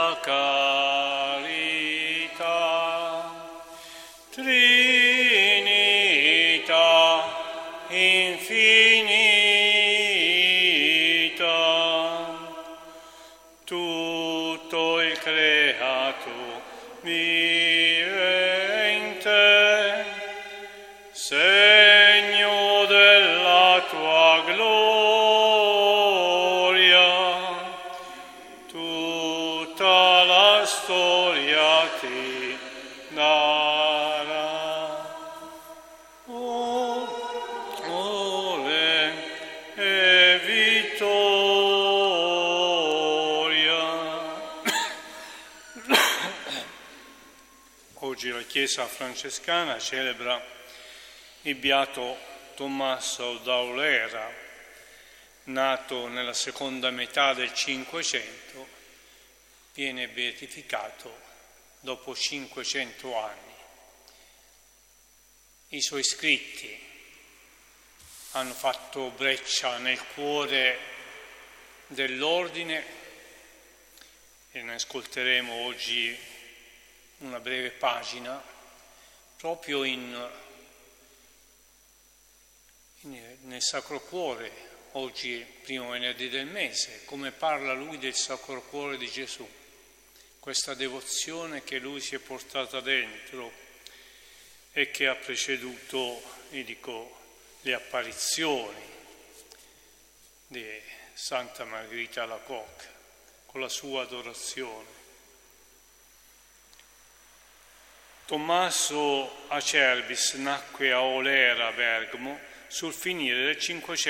della carità, Trinità infinita, tutto il creato vivente, segno della tua gloria, tutta la storia ti darà. Ore e vittoria. Oggi la Chiesa francescana celebra il beato Tommaso d'Aulera, nato nella seconda metà del Cinquecento, viene beatificato dopo 500 anni. I suoi scritti hanno fatto breccia nel cuore dell'ordine e ne ascolteremo oggi una breve pagina proprio nel Sacro Cuore, oggi è primo venerdì del mese, come parla lui del Sacro Cuore di Gesù, questa devozione che lui si è portata dentro e che ha preceduto, le apparizioni di Santa Margherita Alacoque con la sua adorazione. Tommaso Acerbis nacque a Olera, Bergamo, sul finire del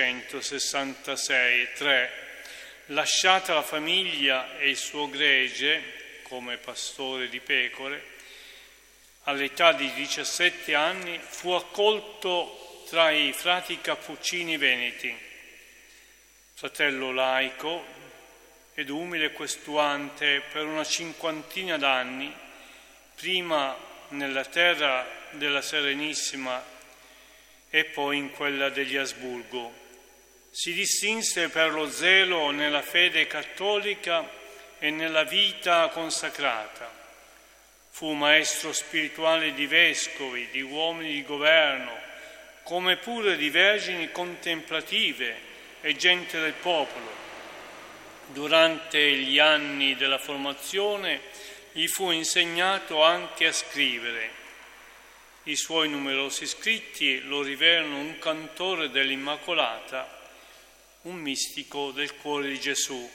566-3. Lasciata la famiglia e il suo gregge come pastore di pecore, all'età di 17 anni fu accolto tra i frati cappuccini veneti, fratello laico ed umile questuante per una 50 d'anni, prima nella terra della Serenissima e poi in quella degli Asburgo. Si distinse per lo zelo nella fede cattolica e nella vita consacrata. Fu maestro spirituale di vescovi, di uomini di governo, come pure di vergini contemplative e gente del popolo. Durante gli anni della formazione gli fu insegnato anche a scrivere. I suoi numerosi scritti lo rivelano un cantore dell'Immacolata, un mistico del cuore di Gesù.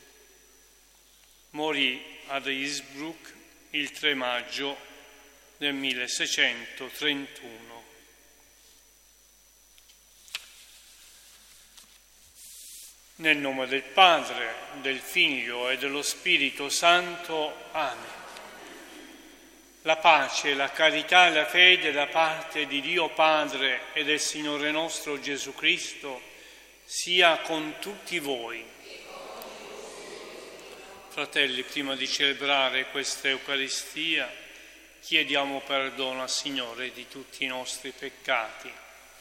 Morì ad Innsbruck il 3 maggio del 1631. Nel nome del Padre, del Figlio e dello Spirito Santo. Amen. La pace, la carità e la fede da parte di Dio Padre e del Signore nostro Gesù Cristo sia con tutti voi. Fratelli, prima di celebrare questa Eucaristia, chiediamo perdono al Signore di tutti i nostri peccati.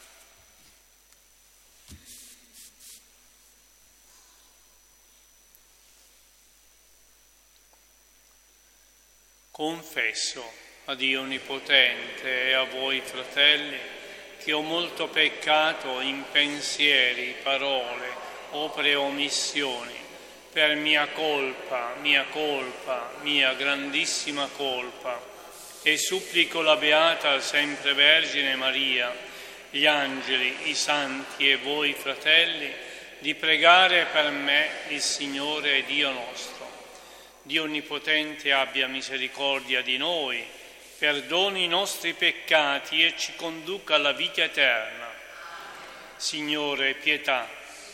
Confesso a Dio Onnipotente e a voi, fratelli, che ho molto peccato in pensieri, parole, opere e omissioni, per mia colpa, mia grandissima colpa, e supplico la Beata sempre Vergine Maria, gli angeli, i santi e voi, fratelli, di pregare per me il Signore e Dio nostro. Dio Onnipotente abbia misericordia di noi, perdoni i nostri peccati e ci conduca alla vita eterna. Signore, pietà.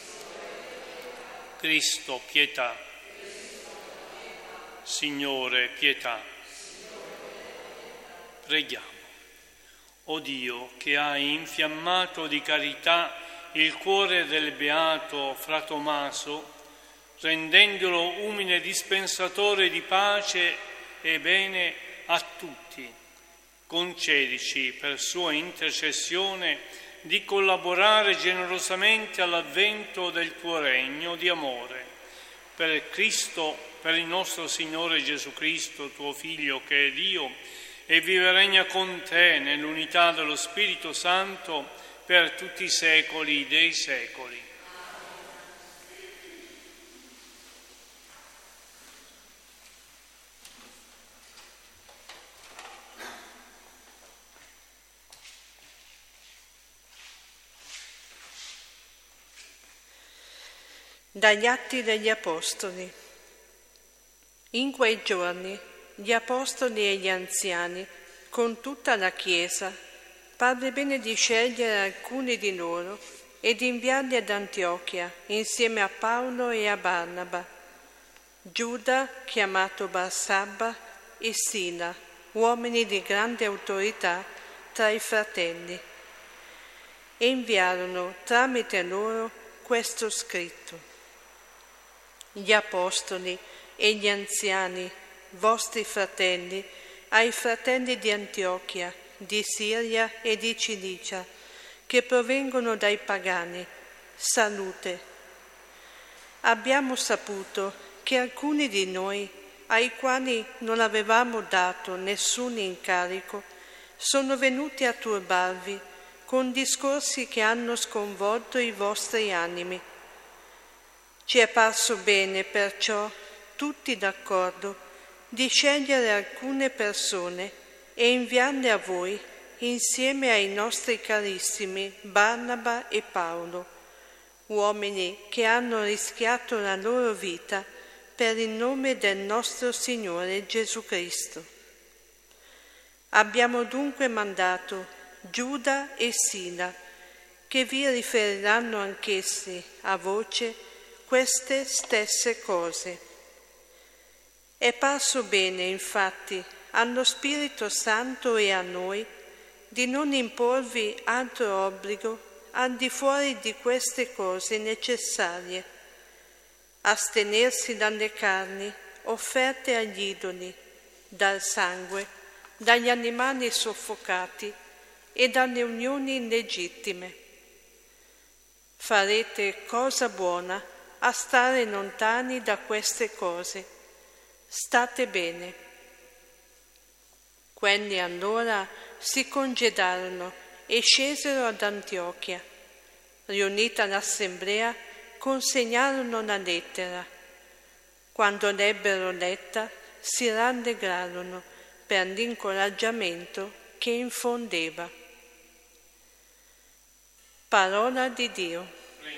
Cristo, pietà. Signore, pietà. Preghiamo. O Dio, che hai infiammato di carità il cuore del beato Fra Tommaso, rendendolo umile dispensatore di pace e bene a tutti, concedici per sua intercessione di collaborare generosamente all'avvento del tuo regno di amore. Per Cristo per il nostro Signore Gesù Cristo, tuo Figlio, che è Dio, e vive e regna con te nell'unità dello Spirito Santo per tutti i secoli dei secoli. Dagli Atti degli Apostoli. In quei giorni gli Apostoli e gli anziani, con tutta la Chiesa, parve bene di scegliere alcuni di loro e di inviarli ad Antiochia insieme a Paolo e a Barnaba, Giuda, chiamato Barsabba, e Sila, uomini di grande autorità tra i fratelli. E inviarono tramite loro questo scritto: gli apostoli e gli anziani, vostri fratelli, ai fratelli di Antiochia, di Siria e di Cilicia, che provengono dai pagani, salute. Abbiamo saputo che alcuni di noi, ai quali non avevamo dato nessun incarico, sono venuti a turbarvi con discorsi che hanno sconvolto i vostri animi. Ci è parso bene, perciò, tutti d'accordo, di scegliere alcune persone e inviarle a voi insieme ai nostri carissimi Barnaba e Paolo, uomini che hanno rischiato la loro vita per il nome del nostro Signore Gesù Cristo. Abbiamo dunque mandato Giuda e Sila, che vi riferiranno anch'essi a voce queste stesse cose. È parso bene, infatti, allo Spirito Santo e a noi di non imporvi altro obbligo al di fuori di queste cose necessarie: astenersi dalle carni offerte agli idoli, dal sangue, dagli animali soffocati e dalle unioni illegittime. Farete cosa buona a stare lontani da queste cose. State bene. Quelli allora si congedarono e scesero ad Antiochia. Riunita l'assemblea, consegnarono la lettera. Quando l'ebbero letta, si rallegrarono per l'incoraggiamento che infondeva. Parola di Dio.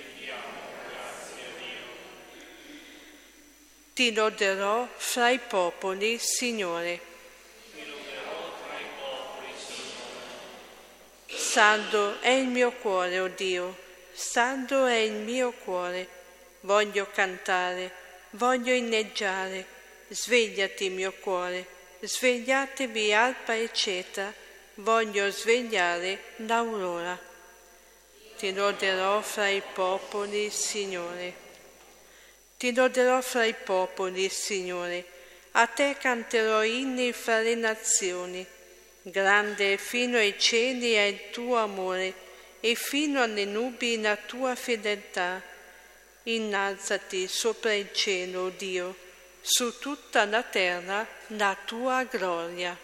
Ti loderò fra i popoli, Signore. Saldo è il mio cuore, o Dio, saldo è il mio cuore. Voglio cantare, voglio inneggiare. Svegliati, mio cuore, svegliatevi arpa e ceta. Voglio svegliare l'aurora. Ti loderò fra i popoli, Signore. Ti loderò fra i popoli, Signore, a te canterò inni fra le nazioni. Grande e fino ai cieli è il tuo amore, e fino alle nubi la tua fedeltà. Innalzati sopra il cielo, o Dio, su tutta la terra la tua gloria.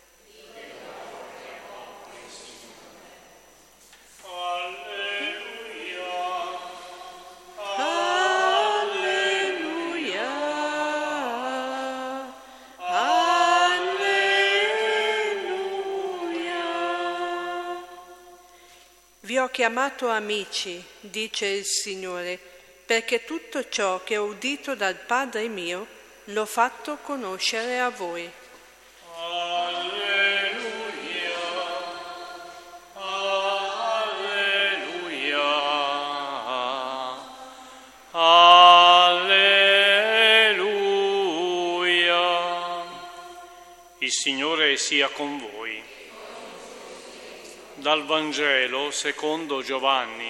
Vi ho chiamato amici, dice il Signore, perché tutto ciò che ho udito dal Padre mio l'ho fatto conoscere a voi. Alleluia, alleluia, alleluia. Il Signore sia con voi. Dal Vangelo secondo Giovanni.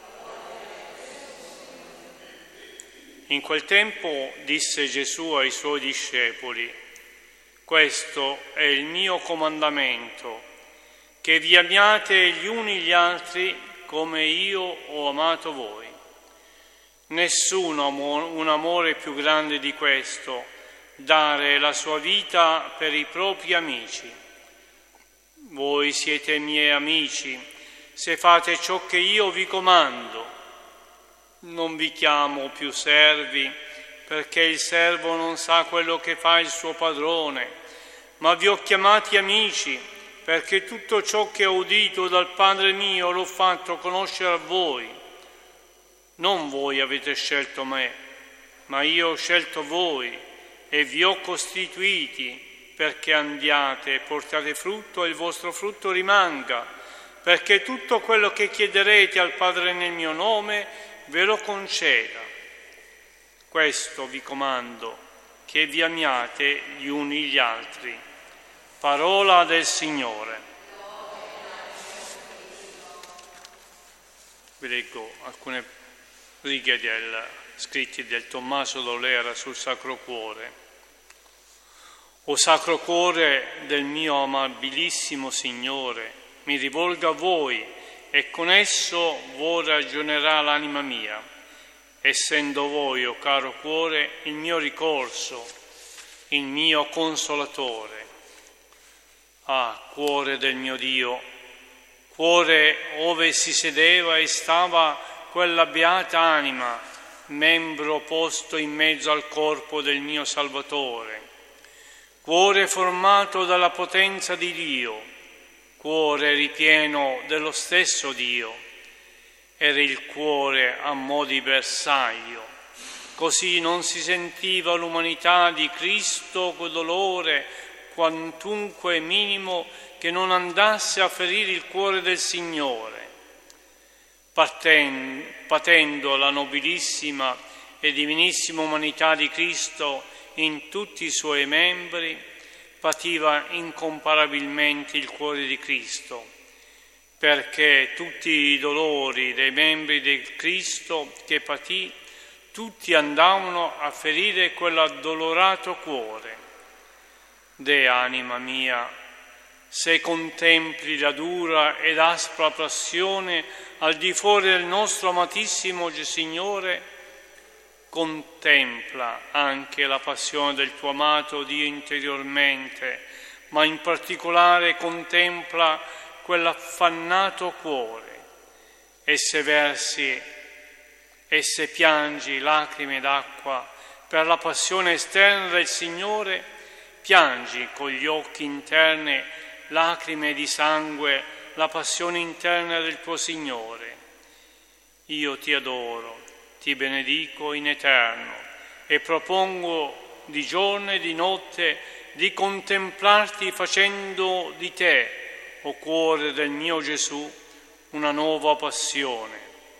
In quel tempo disse Gesù ai suoi discepoli: questo è il mio comandamento, che vi amiate gli uni gli altri come io ho amato voi. Nessuno ha un amore più grande di questo, dare la sua vita per i propri amici. Voi siete miei amici se fate ciò che io vi comando. Non vi chiamo più servi, perché il servo non sa quello che fa il suo padrone, ma vi ho chiamati amici, perché tutto ciò che ho udito dal Padre mio l'ho fatto conoscere a voi. Non voi avete scelto me, ma io ho scelto voi e vi ho costituiti perché andiate e portate frutto e il vostro frutto rimanga, perché tutto quello che chiederete al Padre nel mio nome ve lo conceda. Questo vi comando, che vi amiate gli uni gli altri. Parola del Signore. Vi leggo alcune righe scritti del Tommaso d'Olera sul Sacro Cuore. O Sacro Cuore del mio amabilissimo Signore, mi rivolgo a voi e con esso voi ragionerà l'anima mia, essendo voi, o caro cuore, il mio ricorso, il mio consolatore. Ah, cuore del mio Dio, cuore ove si sedeva e stava quella beata anima, membro posto in mezzo al corpo del mio Salvatore, cuore formato dalla potenza di Dio, cuore ripieno dello stesso Dio. Era il cuore a mo' di bersaglio, così non si sentiva l'umanità di Cristo con dolore quantunque minimo che non andasse a ferire il cuore del Signore. Patendo la nobilissima e divinissima umanità di Cristo in tutti i suoi membri, pativa incomparabilmente il cuore di Cristo, perché tutti i dolori dei membri del Cristo che patì, tutti andavano a ferire quell'addolorato cuore. Deh, anima mia, se contempli la dura ed aspra passione al di fuori del nostro amatissimo Signore, contempla anche la passione del tuo amato Dio interiormente, ma in particolare contempla quell'affannato cuore, e se piangi lacrime d'acqua per la passione esterna del Signore, piangi con gli occhi interni lacrime di sangue la passione interna del tuo Signore. Io ti adoro, ti benedico in eterno e propongo di giorno e di notte di contemplarti facendo di te, o cuore del mio Gesù, una nuova passione.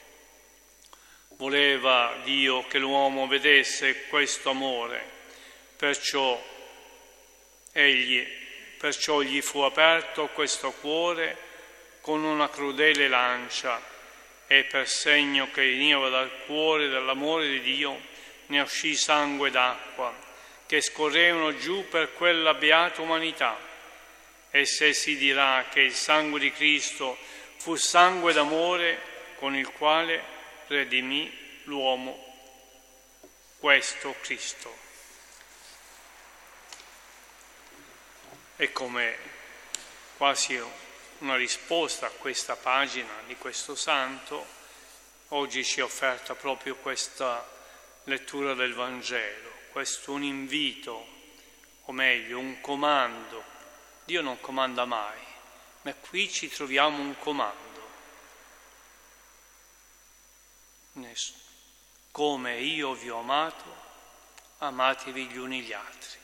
Voleva Dio che l'uomo vedesse questo amore, perciò gli fu aperto questo cuore con una crudele lancia, e per segno che veniva dal cuore dell'amore di Dio ne uscì sangue d'acqua che scorrevano giù per quella beata umanità. E se si dirà che il sangue di Cristo fu sangue d'amore con il quale redimì l'uomo, questo Cristo. E come quasi una risposta a questa pagina di questo santo, oggi ci è offerta proprio questa lettura del Vangelo, questo un invito, o meglio un comando. Dio non comanda mai, ma qui ci troviamo un comando. Come io vi ho amato, amatevi gli uni gli altri.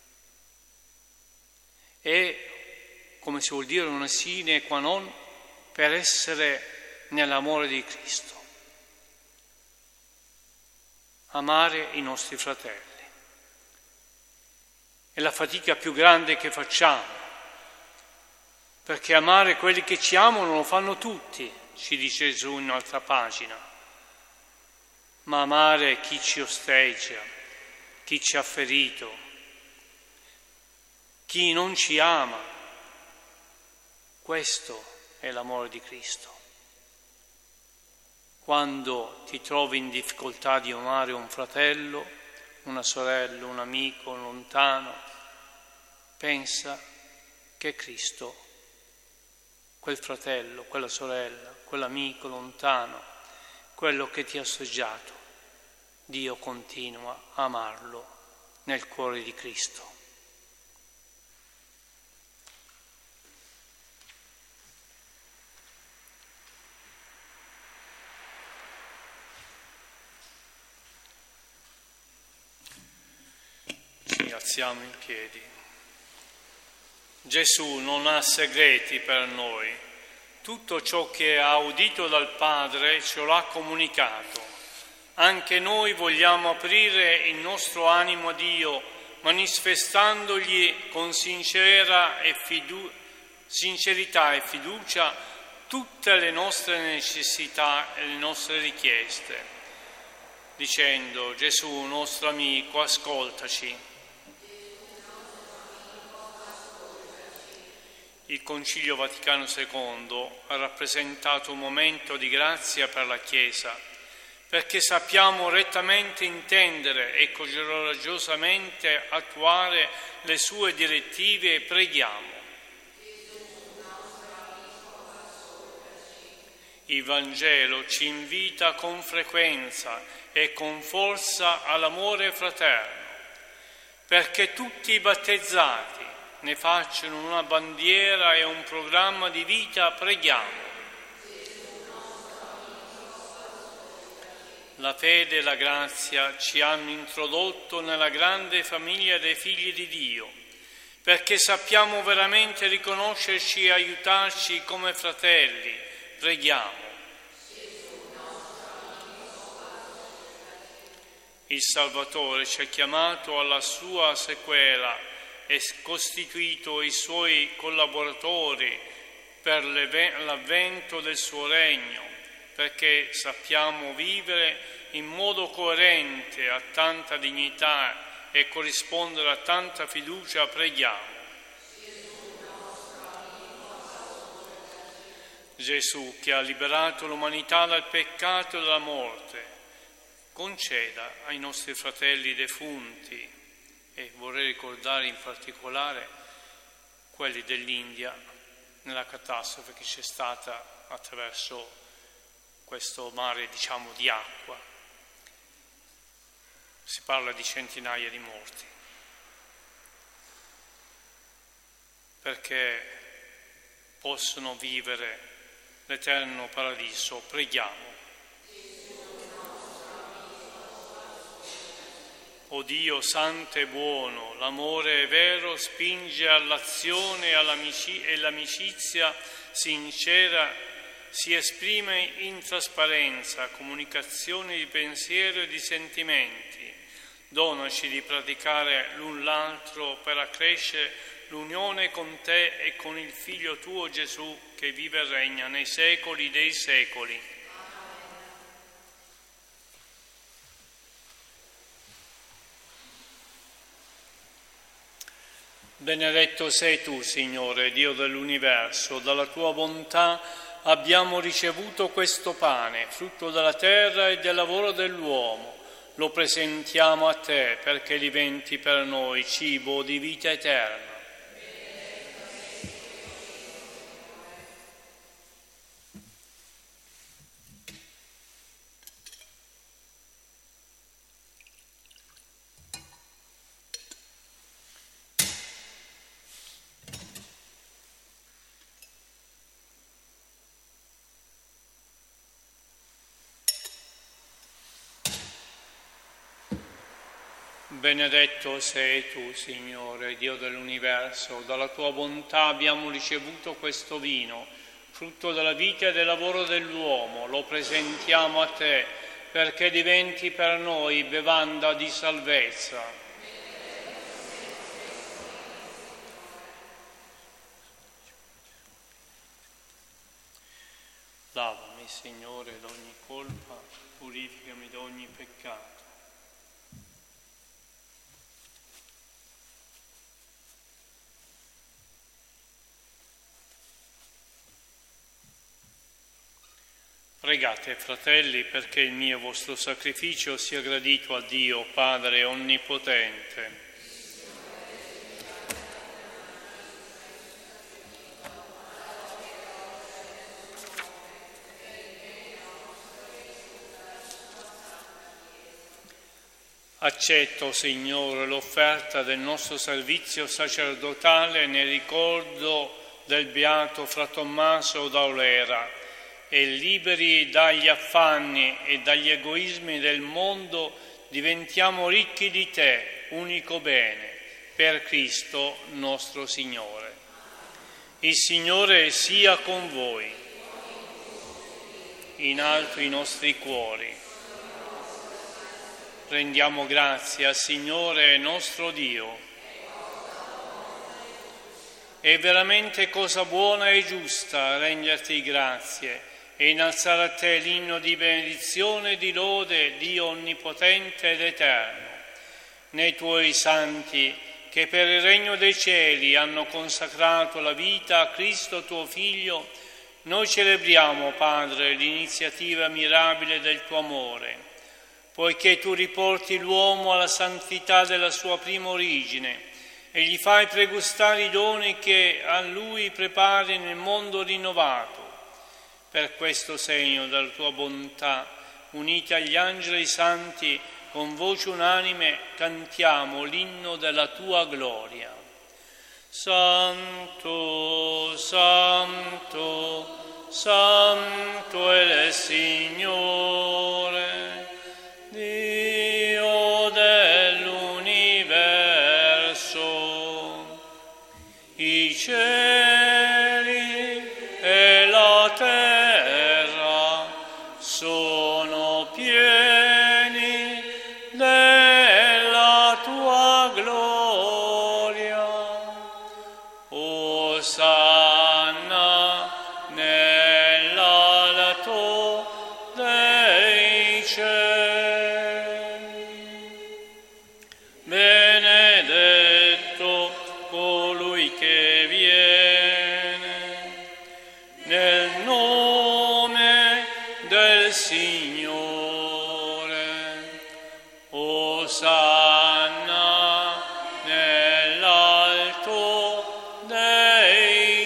E, come si vuol dire, una sine qua non per essere nell'amore di Cristo. Amare i nostri fratelli. È la fatica più grande che facciamo, perché amare quelli che ci amano lo fanno tutti, ci dice Gesù in un'altra pagina. Ma amare chi ci osteggia, chi ci ha ferito, chi non ci ama, questo è l'amore di Cristo. Quando ti trovi in difficoltà di amare un fratello, una sorella, un amico lontano, pensa che è Cristo, quel fratello, quella sorella, quell'amico lontano, quello che ti ha assaggiato. Dio continua a amarlo nel cuore di Cristo. Ci alziamo in piedi. Gesù non ha segreti per noi. Tutto ciò che ha udito dal Padre ce l'ha comunicato. Anche noi vogliamo aprire il nostro animo a Dio, manifestandogli con sincerità e fiducia tutte le nostre necessità e le nostre richieste, dicendo: Gesù, nostro amico, ascoltaci. Il Concilio Vaticano II ha rappresentato un momento di grazia per la Chiesa, perché sappiamo rettamente intendere e coraggiosamente attuare le sue direttive e preghiamo. Il Vangelo ci invita con frequenza e con forza all'amore fraterno, perché tutti i battezzati ne facciano una bandiera e un programma di vita, preghiamo. La fede e la grazia ci hanno introdotto nella grande famiglia dei figli di Dio, perché sappiamo veramente riconoscerci e aiutarci come fratelli, preghiamo. Il Salvatore ci ha chiamato alla sua sequela e costituito i suoi collaboratori per l'avvento del suo regno, perché sappiamo vivere in modo coerente a tanta dignità e corrispondere a tanta fiducia, preghiamo. Gesù, che ha liberato l'umanità dal peccato e dalla morte, conceda ai nostri fratelli defunti, e vorrei ricordare in particolare quelli dell'India nella catastrofe che c'è stata attraverso questo mare, di acqua. Si parla di centinaia di morti, perché possono vivere l'eterno paradiso. Preghiamo. O Dio santo e buono, l'amore vero spinge all'azione e l'amicizia sincera si esprime in trasparenza, comunicazione di pensiero e di sentimenti. Donaci di praticare l'un l'altro per accrescere l'unione con te e con il Figlio tuo Gesù, che vive e regna nei secoli dei secoli. Benedetto sei tu, Signore, Dio dell'universo, dalla tua bontà abbiamo ricevuto questo pane, frutto della terra e del lavoro dell'uomo. Lo presentiamo a te perché diventi per noi cibo di vita eterna. Benedetto sei tu, Signore, Dio dell'universo, dalla tua bontà abbiamo ricevuto questo vino, frutto della vita e del lavoro dell'uomo. Lo presentiamo a te perché diventi per noi bevanda di salvezza. Lavami, Signore, da ogni colpa, purificami da ogni peccato. Pregate, fratelli, perché il mio vostro sacrificio sia gradito a Dio, Padre Onnipotente. Accetto, Signore, l'offerta del nostro servizio sacerdotale nel ricordo del beato Fra Tommaso d'Aulera e liberi dagli affanni e dagli egoismi del mondo diventiamo ricchi di Te, unico bene, per Cristo nostro Signore. Il Signore sia con voi, in alto i nostri cuori. Rendiamo grazie al Signore nostro Dio. È veramente cosa buona e giusta renderti grazie e innalzare a te l'inno di benedizione e di lode, Dio onnipotente ed eterno. Nei tuoi santi che per il regno dei cieli hanno consacrato la vita a Cristo tuo Figlio, noi celebriamo, Padre, l'iniziativa mirabile del tuo amore, poiché tu riporti l'uomo alla santità della sua prima origine e gli fai pregustare i doni che a lui prepari nel mondo rinnovato. Per questo segno della tua bontà, uniti agli angeli santi, con voce unanime cantiamo l'inno della tua gloria. Santo, Santo, Santo è il Signore, Dio dell'universo. I cieli e la terra sono pieni della tua gloria. Osanna nell'alto dei cieli. Benedetto colui che viene nel nome del Signore. Osanna nell'alto dei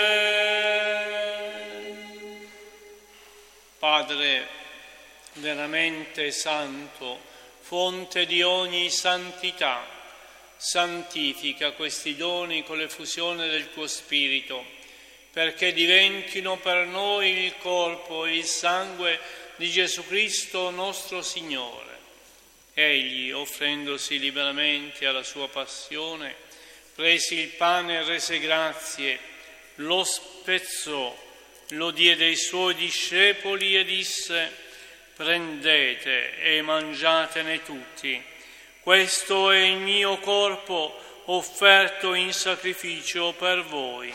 cieli. Padre veramente santo, fonte di ogni santità, santifica questi doni con l'effusione del tuo Spirito, perché diventino per noi il corpo e il sangue di Gesù Cristo nostro Signore. Egli, offrendosi liberamente alla sua passione, prese il pane e rese grazie, lo spezzò, lo diede ai suoi discepoli e disse: prendete e mangiatene tutti. Questo è il mio corpo offerto in sacrificio per voi.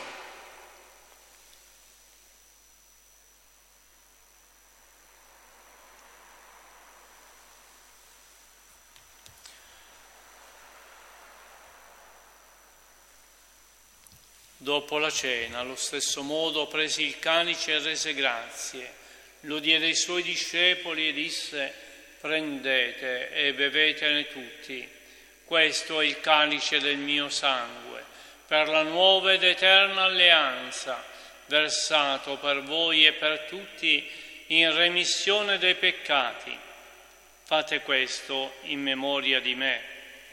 Dopo la cena, allo stesso modo, prese il calice e rese grazie, lo diede ai suoi discepoli e disse: prendete e bevetene tutti. Questo è il calice del mio sangue, per la nuova ed eterna alleanza, versato per voi e per tutti in remissione dei peccati. Fate questo in memoria di me.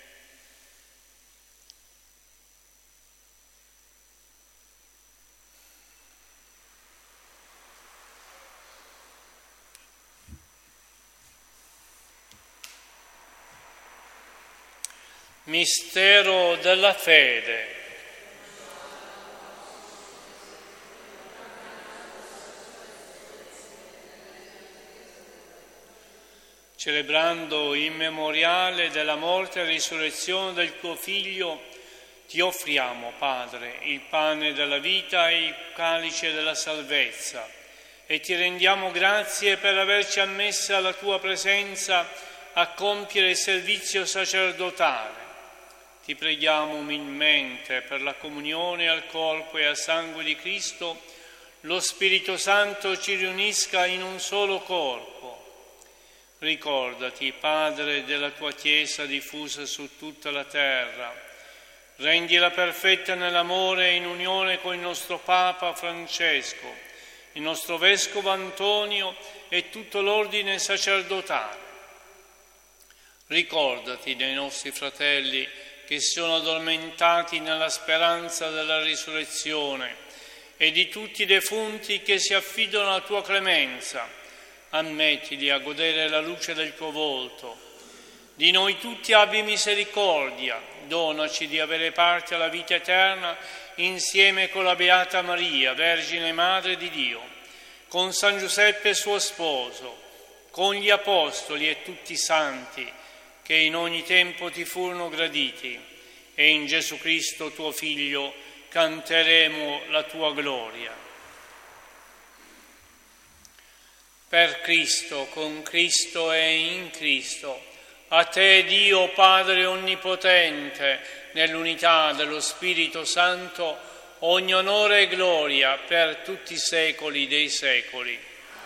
Mistero della fede. Celebrando il memoriale della morte e risurrezione del tuo Figlio, ti offriamo, Padre, il pane della vita e il calice della salvezza, e ti rendiamo grazie per averci ammessi alla tua presenza a compiere il servizio sacerdotale. Ti preghiamo umilmente per la comunione al corpo e al sangue di Cristo, lo Spirito Santo ci riunisca in un solo corpo. Ricordati, Padre, della tua Chiesa diffusa su tutta la terra. Rendila perfetta nell'amore e in unione con il nostro Papa Francesco, il nostro Vescovo Antonio e tutto l'ordine sacerdotale. Ricordati dei nostri fratelli che sono addormentati nella speranza della risurrezione e di tutti i defunti che si affidano alla tua clemenza. Ammettili a godere la luce del tuo volto. Di noi tutti abbi misericordia, donaci di avere parte alla vita eterna insieme con la Beata Maria, Vergine Madre di Dio, con San Giuseppe suo sposo, con gli Apostoli e tutti i santi che in ogni tempo ti furono graditi, e in Gesù Cristo tuo Figlio canteremo la tua gloria. Per Cristo, con Cristo e in Cristo, a te Dio Padre Onnipotente, nell'unità dello Spirito Santo, ogni onore e gloria per tutti i secoli dei secoli.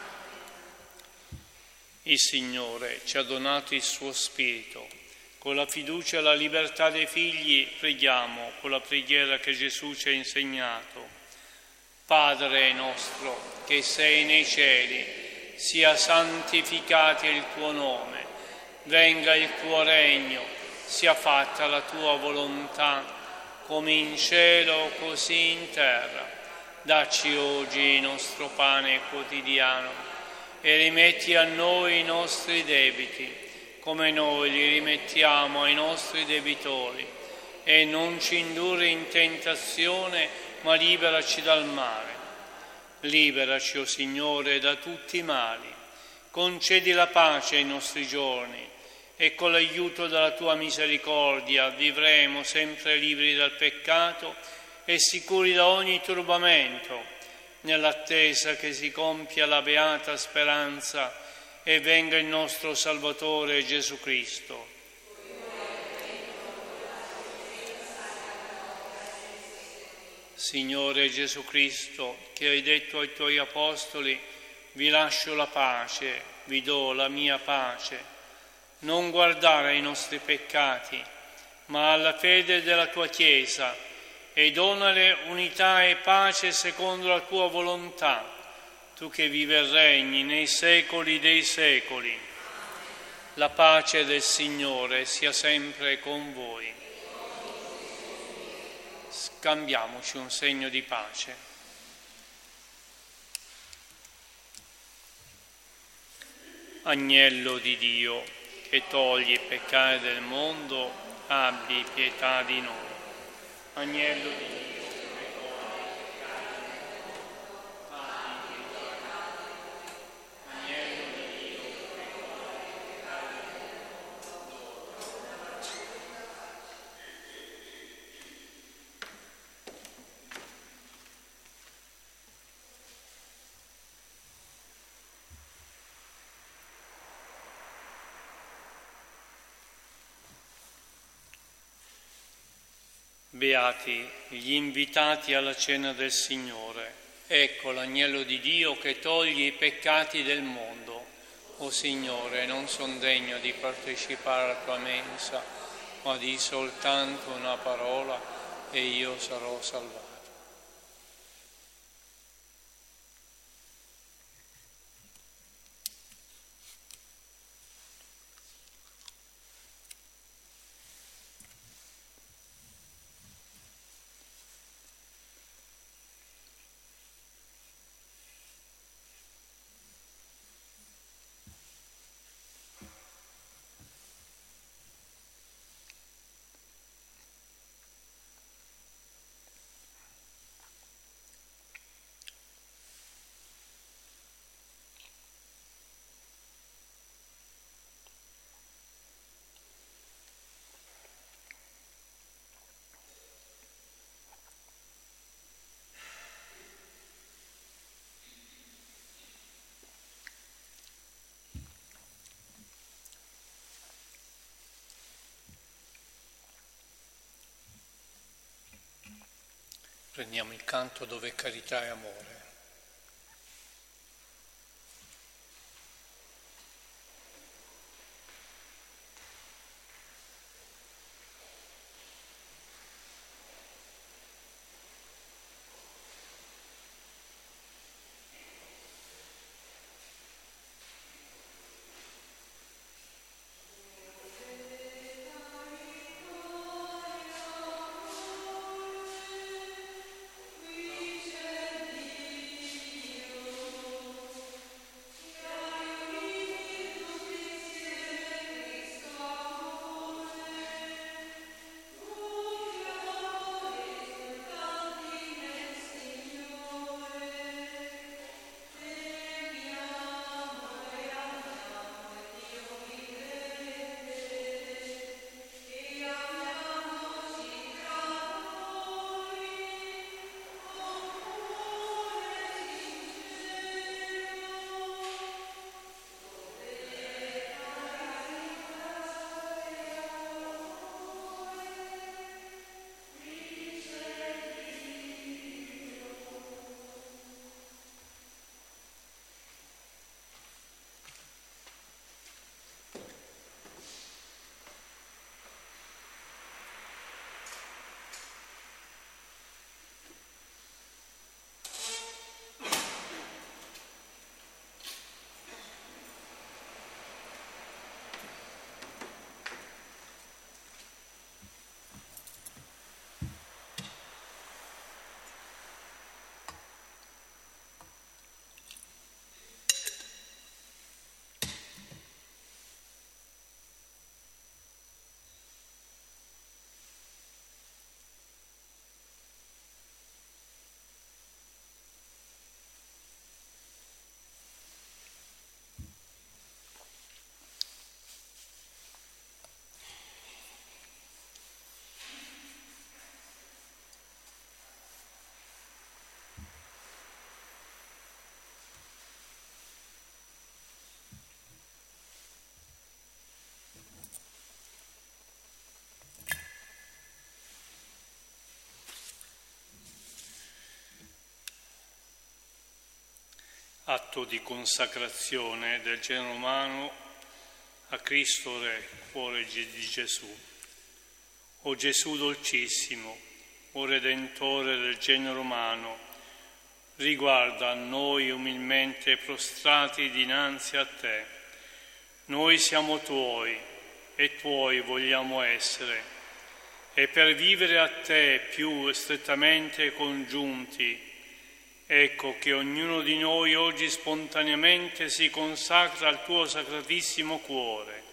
Il Signore ci ha donato il suo Spirito. Con la fiducia e la libertà dei figli preghiamo con la preghiera che Gesù ci ha insegnato. Padre nostro, che sei nei cieli, sia santificato il tuo nome, venga il tuo regno, sia fatta la tua volontà, come in cielo così in terra. Dacci oggi il nostro pane quotidiano e rimetti a noi i nostri debiti, come noi li rimettiamo ai nostri debitori, e non ci indurre in tentazione, ma liberaci dal male. Liberaci, o Signore, da tutti i mali. Concedi la pace ai nostri giorni e con l'aiuto della tua misericordia vivremo sempre liberi dal peccato e sicuri da ogni turbamento, nell'attesa che si compia la beata speranza e venga il nostro Salvatore Gesù Cristo. Signore Gesù Cristo, che hai detto ai tuoi Apostoli: vi lascio la pace, vi do la mia pace, non guardare ai nostri peccati, ma alla fede della tua Chiesa, e donale unità e pace secondo la tua volontà, tu che vivi e regni nei secoli dei secoli. La pace del Signore sia sempre con voi. Scambiamoci un segno di pace. Agnello di Dio, che togli i peccati del mondo, abbi pietà di noi. Agnello di Dio. Beati gli invitati alla cena del Signore. Ecco l'agnello di Dio che toglie i peccati del mondo. O Signore, non son degno di partecipare alla tua mensa, ma di soltanto una parola e io sarò salvato. Prendiamo il canto dove carità e amore. atto di consacrazione del genere umano a Cristo Re, cuore di Gesù. O Gesù dolcissimo, o Redentore del genere umano, riguarda noi umilmente prostrati dinanzi a te. Noi siamo tuoi e tuoi vogliamo essere, e per vivere a te più strettamente congiunti, ecco che ognuno di noi oggi spontaneamente si consacra al tuo sacratissimo cuore.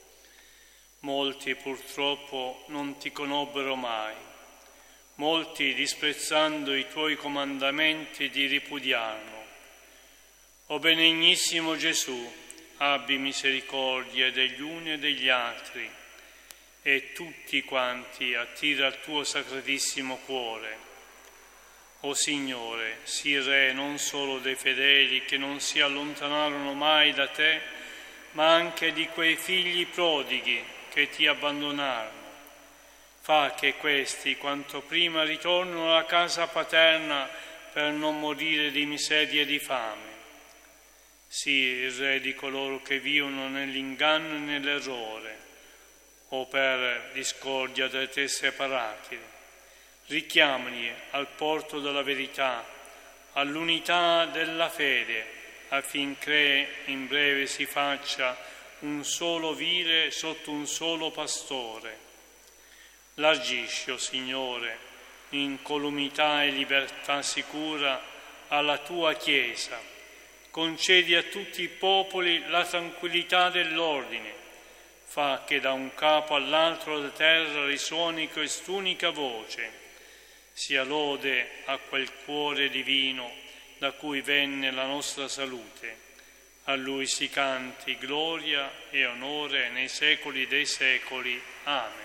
Molti purtroppo non ti conobbero mai, molti disprezzando i tuoi comandamenti ti ripudiarono. O benignissimo Gesù, abbi misericordia degli uni e degli altri, e tutti quanti attira al tuo sacratissimo cuore. O Signore, sii Re non solo dei fedeli che non si allontanarono mai da te, ma anche di quei figli prodighi che ti abbandonarono. Fa che questi quanto prima ritornino alla casa paterna per non morire di miseria e di fame. Sii il Re di coloro che vivono nell'inganno e nell'errore, o per discordia da te separati. Richiamali al porto della verità, all'unità della fede, affinché in breve si faccia un solo vile sotto un solo pastore. Largisci, o Signore, in incolumità e libertà sicura alla tua Chiesa. Concedi a tutti i popoli la tranquillità dell'ordine. Fa che da un capo all'altro della terra risuoni quest'unica voce. Sia lode a quel cuore divino da cui venne la nostra salute. A Lui si canti gloria e onore nei secoli dei secoli. Amen.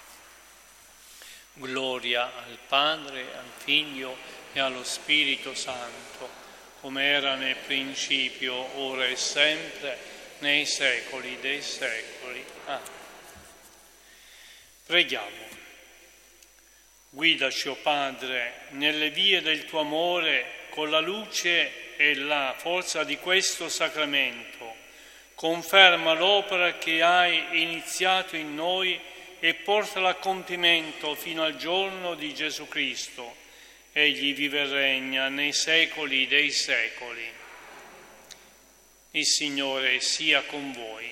Gloria al Padre, al Figlio e allo Spirito Santo, come era nel principio, ora e sempre, nei secoli dei secoli. Amen. Preghiamo. Guidaci, o Padre, nelle vie del tuo amore con la luce e la forza di questo sacramento. Conferma l'opera che hai iniziato in noi e portala a compimento fino al giorno di Gesù Cristo. Egli vive e regna nei secoli dei secoli. Il Signore sia con voi.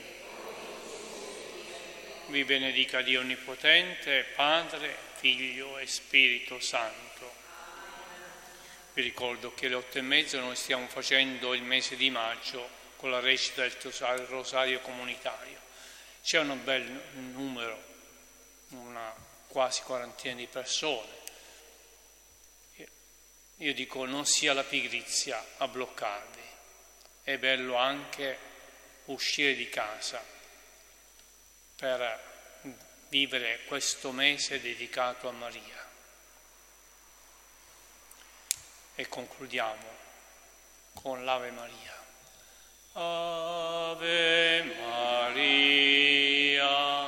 Vi benedica Dio Onnipotente, Padre, Figlio e Spirito Santo. Vi ricordo che alle 8:30 noi stiamo facendo il mese di maggio con la recita del Rosario Comunitario. C'è un bel numero, una quasi quarantina di persone. Io dico, non sia la pigrizia a bloccarvi. È bello anche uscire di casa per vivere questo mese dedicato a Maria. E concludiamo con l'Ave Maria. Ave Maria,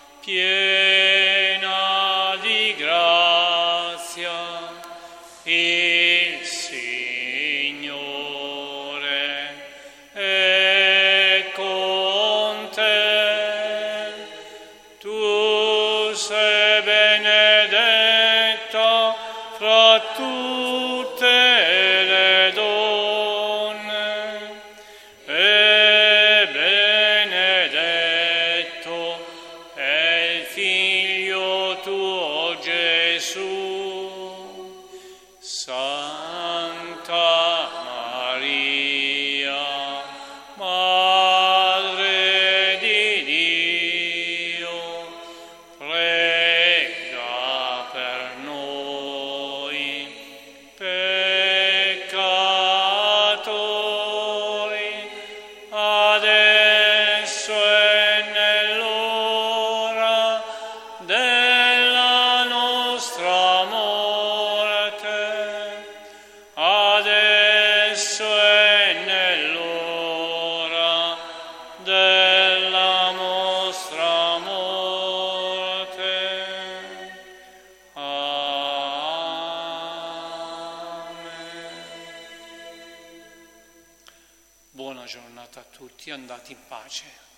piena di grazia, il Signore è con te. Tu sei benedetta fra tutte le donne, e benedetto è il Figlio tuo Gesù. Santa Maria, Madre di Dio, prega per noi peccatori, adesso e nell'ora della nostra morte. buona giornata a tutti, andate in pace.